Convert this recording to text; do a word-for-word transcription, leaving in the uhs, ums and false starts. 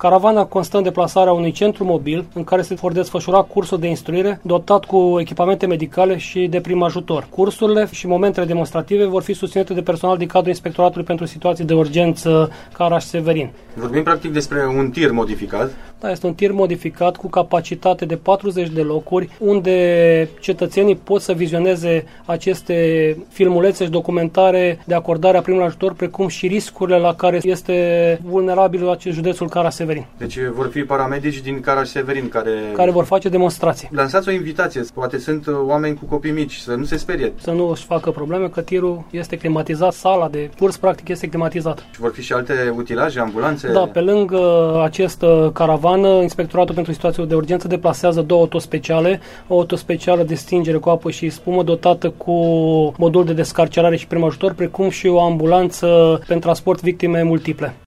Caravana constă în deplasarea unui centru mobil în care se vor desfășura cursuri de instruire dotat cu echipamente medicale și de prim ajutor. Cursurile și momentele demonstrative vor fi susținute de personal din cadrul Inspectoratului pentru Situații de Urgență Caraș-Severin. Vorbim practic despre un tir modificat. Da, este un tir modificat cu capacitate de patruzeci de locuri, unde cetățenii pot să vizioneze aceste filmulețe și documentare de acordare a primului ajutor, precum și riscurile la care este vulnerabil acest județul Caraș-Severin. Deci vor fi paramedici din Caraș-Severin care... care vor face demonstrații. Lansați o invitație, poate sunt oameni cu copii mici, să nu se sperie. Să nu își facă probleme, că tirul este climatizat, sala de curs practic este climatizată. Și vor fi și alte utilaje, ambulanțe? Da, pe lângă această caravană, Inspectoratul pentru Situații de Urgență deplasează două autospeciale, o autospecială de stingere cu apă și spumă dotată cu modul de descarcerare și prim ajutor, precum și o ambulanță pentru transport victime multiple.